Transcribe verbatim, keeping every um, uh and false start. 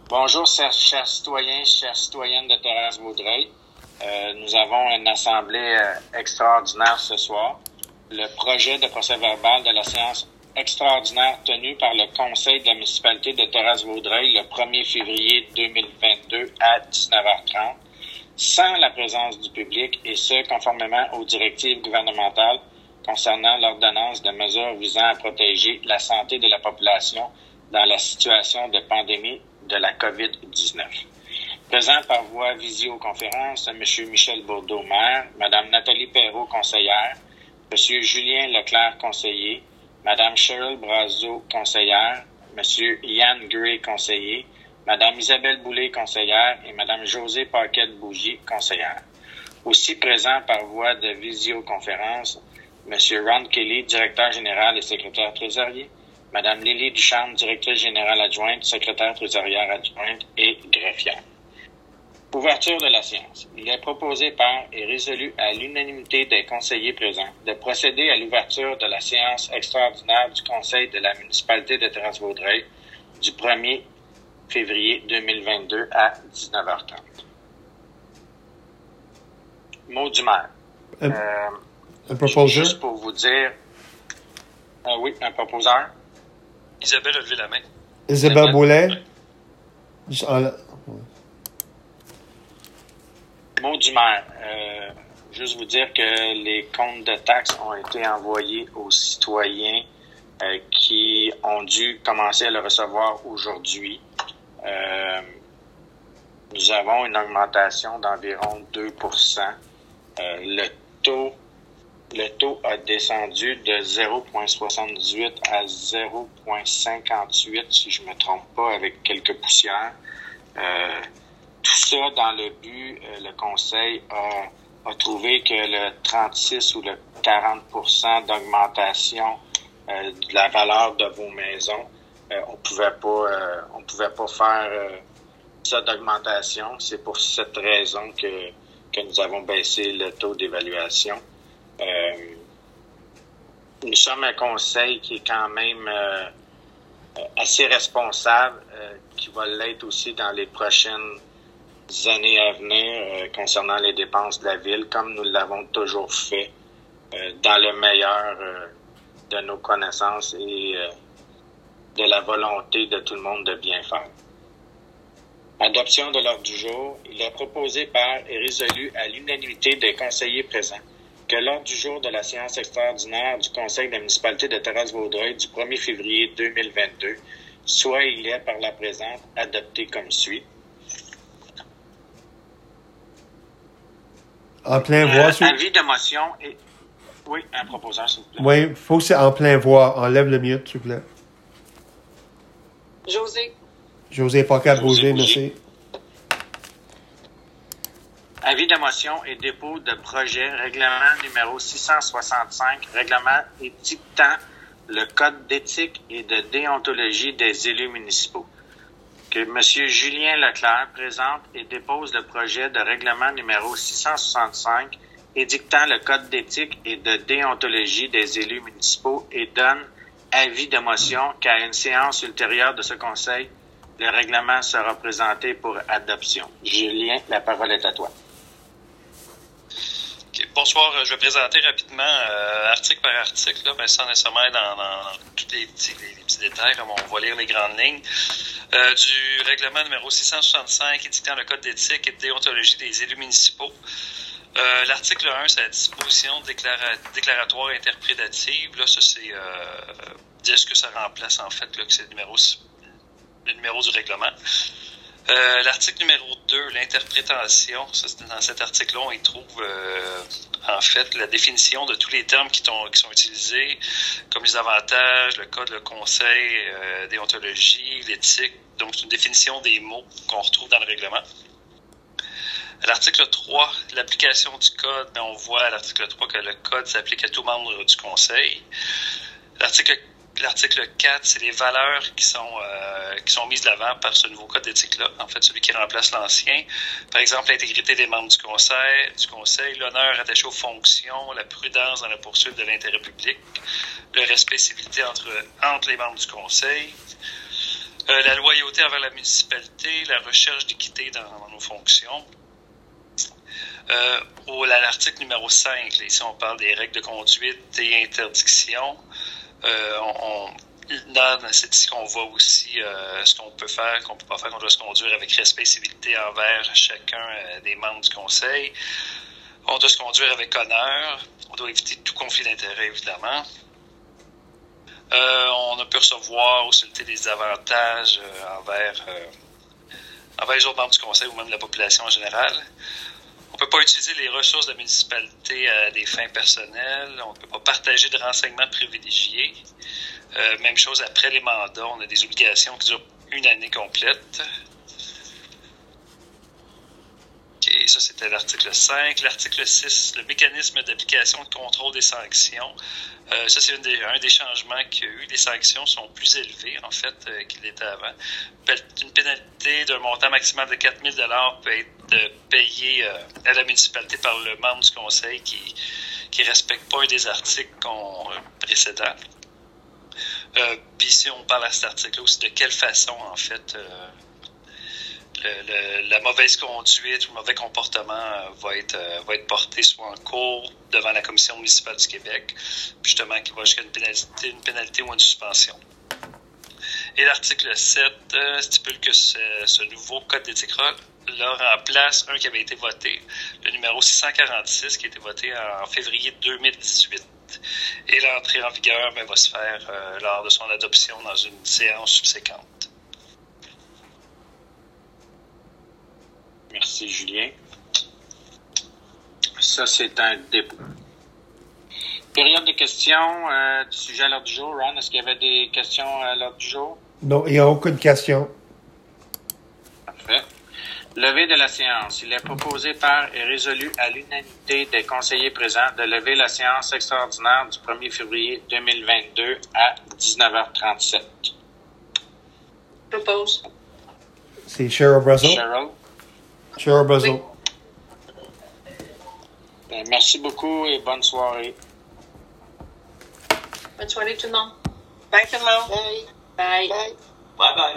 Bonjour, chers, chers citoyens, chères citoyennes de Thérèse-Vaudreuil. Euh, nous avons une assemblée euh, extraordinaire ce soir. Le projet de procès-verbal de la séance extraordinaire tenue par le Conseil de la municipalité de Thérèse-Vaudreuil le premier février deux mille vingt-deux à dix-neuf heures trente, sans la présence du public, et ce, conformément aux directives gouvernementales concernant l'ordonnance de mesures visant à protéger la santé de la population dans la situation de pandémie de la covid dix-neuf. Présent par voie visioconférence, M. Michel Bourdeau, maire, Mme Nathalie Perrault, conseillère, M. Julien Leclerc, conseiller, Mme Cheryl Brazeau, conseillère, M. Yann Gray, conseiller, Mme Isabelle Boulay, conseillère, et Mme Josée Paquette-Bougie, conseillère. Aussi présent par voie de visioconférence, M. Ron Kelly, directeur général et secrétaire trésorier, Mme Lily Ducharme, directrice générale adjointe, secrétaire trésorière adjointe et greffière. Ouverture de la séance. Il est proposé par et résolu à l'unanimité des conseillers présents de procéder à l'ouverture de la séance extraordinaire du Conseil de la municipalité de Thérèse-Vaudreuil du premier février deux mille vingt-deux à dix-neuf heures trente. Mot du maire. Un, euh, un proposeur? Juste pour vous dire... Euh, oui, un proposeur. Isabelle a levé la main. Isabelle Boulay? Oui. Mot du maire. Euh, juste vous dire que les comptes de taxes ont été envoyés aux citoyens euh, qui ont dû commencer à le recevoir aujourd'hui. Euh, nous avons une augmentation d'environ deux pour cent. Euh, le taux Le taux a descendu de zéro virgule soixante-dix-huit à zéro virgule cinquante-huit, si je me trompe pas, avec quelques poussières. Euh, tout ça dans le but, euh, le Conseil a, a trouvé que le trente-six ou le quarante pour cent d'augmentation euh, de la valeur de vos maisons, euh, on pouvait pas, euh, on pouvait pas faire euh, ça d'augmentation. C'est pour cette raison que, que nous avons baissé le taux d'évaluation. Euh, nous sommes un conseil qui est quand même euh, assez responsable, euh, qui va l'être aussi dans les prochaines années à venir euh, concernant les dépenses de la ville, comme nous l'avons toujours fait, euh, dans le meilleur euh, de nos connaissances et euh, de la volonté de tout le monde de bien faire. Adoption de l'ordre du jour. Il est proposé par et résolu à l'unanimité des conseillers présents que l'ordre du jour de la séance extraordinaire du Conseil de la municipalité de Thérèse-Vaudreuil du premier février deux mille vingt-deux soit il est par la présente adopté comme suit. En plein voix. Euh, sur... Avis de motion et... Oui, un proposeur, s'il vous plaît. Oui, il faut que c'est en plein voix. Enlève le mute, s'il vous plaît. José. José Paquette-Bougie, merci. Avis de motion et dépôt de projet, règlement numéro six cent soixante-cinq, règlement édictant le code d'éthique et de déontologie des élus municipaux. Que M. Julien Leclerc présente et dépose le projet de règlement numéro six cent soixante-cinq, édictant le code d'éthique et de déontologie des élus municipaux et donne avis de motion qu'à une séance ultérieure de ce conseil, le règlement sera présenté pour adoption. Julien, la parole est à toi. Bonsoir, je vais présenter rapidement euh, article par article, là, mais sans nécessairement être dans, dans, dans tous les petits, les, les petits détails, là, on va lire les grandes lignes. Euh, du règlement numéro six cent soixante-cinq édictant le code d'éthique et de déontologie des élus municipaux. Euh, l'article un, c'est la disposition déclara- déclaratoire interprétative. Là, ça, c'est euh, dire ce que ça remplace, en fait, là, que c'est le numéro, le numéro du règlement. Euh, l'article numéro deux, l'interprétation, ça, c'est dans cet article-là, on y trouve euh, en fait la définition de tous les termes qui, qui sont utilisés, comme les avantages, le code, le conseil, euh, déontologie, l'éthique. Donc, c'est une définition des mots qu'on retrouve dans le règlement. À l'article trois, l'application du code, mais on voit à l'article trois que le code s'applique à tout membre du conseil. L'article L'article quatre, c'est les valeurs qui sont euh, qui sont mises de l'avant par ce nouveau code d'éthique-là, en fait, celui qui remplace l'ancien. Par exemple, l'intégrité des membres du conseil, du conseil, l'honneur attaché aux fonctions, la prudence dans la poursuite de l'intérêt public, le respect et civilité entre, entre les membres du conseil, Euh, la loyauté envers la municipalité, la recherche d'équité dans, dans nos fonctions. Euh, au, à l'article numéro cinq, là, ici on parle des règles de conduite et interdictions. Euh, on, on, dans, c'est ici qu'on voit aussi euh, ce qu'on peut faire, qu'on peut pas faire, qu'on doit se conduire avec respect et civilité envers chacun euh, des membres du conseil. On doit se conduire avec honneur. On doit éviter tout conflit d'intérêts, évidemment. Euh, on a pu recevoir ou solliciter des avantages euh, envers, euh, envers les autres membres du conseil ou même la population en général. On ne peut pas utiliser les ressources de la municipalité à des fins personnelles. On ne peut pas partager de renseignements privilégiés. Euh, même chose après les mandats. On a des obligations qui durent une année complète. Okay, ça, c'était l'article cinq. L'article six, le mécanisme d'application de contrôle des sanctions. Euh, ça, c'est une des, un des changements qu'il y a eu. Les sanctions sont plus élevées, en fait, euh, qu'il était avant. Une pénalité d'un montant maximal de quatre mille dollars peut être euh, payée euh, à la municipalité par le membre du conseil qui qui respecte pas un des articles qu'on, euh, précédents. Euh, Puis ici, on parle à cet article-là aussi de quelle façon, en fait, euh, le, le, la mauvaise conduite ou le mauvais comportement euh, va être euh, va être porté soit en cours devant la Commission municipale du Québec, puis justement qui va jusqu'à une pénalité, une pénalité ou une suspension. Et l'article sept euh, stipule que ce, ce nouveau code d'éthique-là remplace un qui avait été voté, le numéro six cent quarante-six, qui a été voté en février deux mille dix-huit. Et l'entrée en vigueur ben, va se faire euh, lors de son adoption dans une séance subséquente. Merci, Julien. Ça, c'est un début. Période de questions euh, du sujet à l'ordre du jour. Ron, est-ce qu'il y avait des questions à l'ordre du jour? Non, il n'y a aucune question. Parfait. Levée de la séance. Il est proposé par et résolu à l'unanimité des conseillers présents de lever la séance extraordinaire du premier février deux mille vingt-deux à dix-neuf heures trente-sept. Propose. C'est Cheryl Brazel. Cheryl. Cheryl Brazel. Oui. Bien, merci beaucoup et bonne soirée. Bonne soirée tout le monde. Bye tout le monde. Bye. Bye. Bye bye.